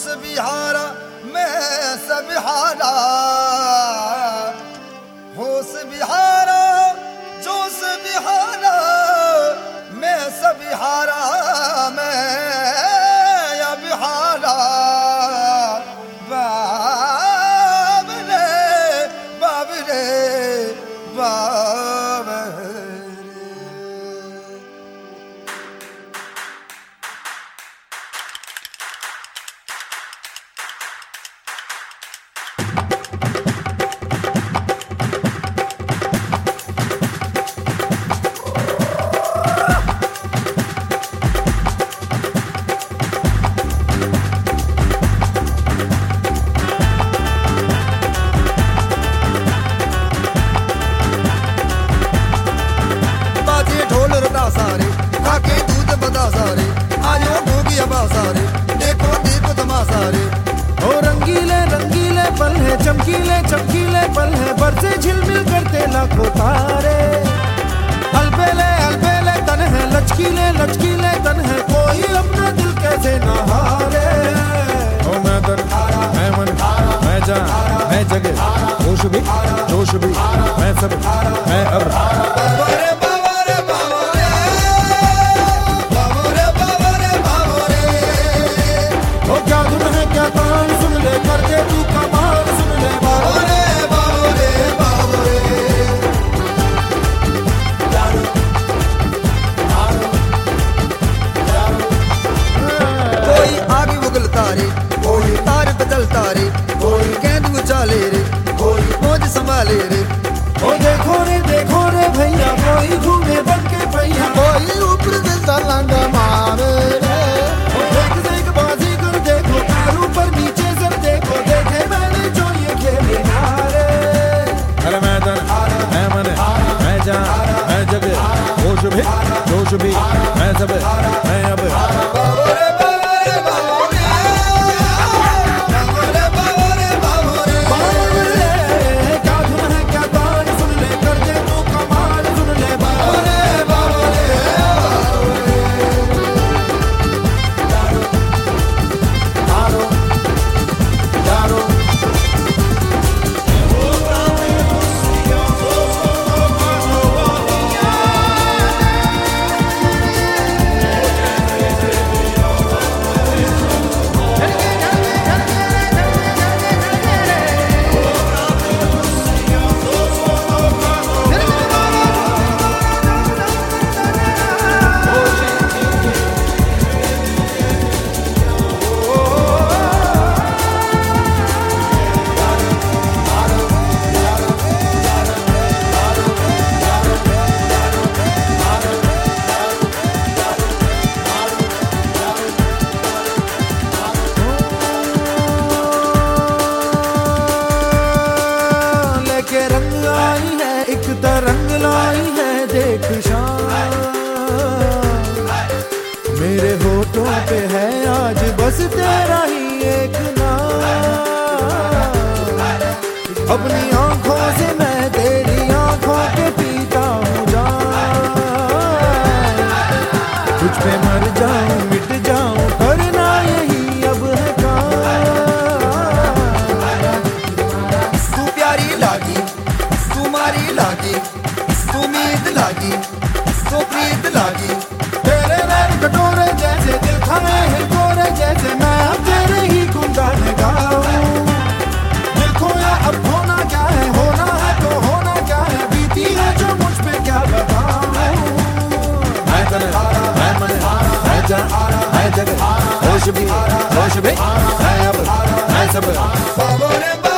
जोश बिहारा मैं सबिहारा, होश बिहारा जोश बिहारा मैं सबिहारा, मैं या बिहारा बाबरे बाबरे बाबरे। सारे खाके दूध बता सारे आज वो भोगिया बा सारे, देखो देखो तमाशा रे। ओ रंगीले रंगीले पल है, चमकीले चमकीले पल है, बरसे झिलमिल करते लाखों तारे। अलबेले अलबेले तन है, लचकीले लचकीले तन है, कोई अपना दिल कैसे न हारे। ओ मैं तन मैं मन मैं जान मैं जगह, होश भी जोश भी मैं सब मैं अब। तारे कोई तार बदल तारे, कोई गेंद उछाले रे, कोई मौज संभाले रे। ओ देखो रे भैया कोई घूमे बन के भैया, कोई ऊपर से लांगा मारे रे। ओ देख बाजी कर देखो, पैर ऊपर नीचे सर देखो, देखे मैंने जो ये खेले नारे। अरे मैं तन मैं मन मैं जान मैं जगह, होश भी जोश भी मैं सब मैं अब। रंग आई है एक तरंग लाई है, देख शान मेरे होठों पे है आज बस तेरा ही एक नाम। अपनी आंखों से मैं तेरी आंखों के पीता हूँ जान, तुझ पे मर जाऊं मिट जाऊं करना यही अब है काम। तू प्यारी लागी तुम्हारी लागी, उम्मीद लागी तो प्रीत लागी। तेरे नैन कटोरे जैसे दिल खाए हैं गोरे जैसे, मैं अब तेरे ही गुनगान गाऊं। दिल खोया अब होना क्या है, होना है तो होना क्या है, बीती है जो मुझ पे क्या बताऊं। मैं तन मैं मन मैं जान मैं जगह, होश भी मैं अब मैं सब।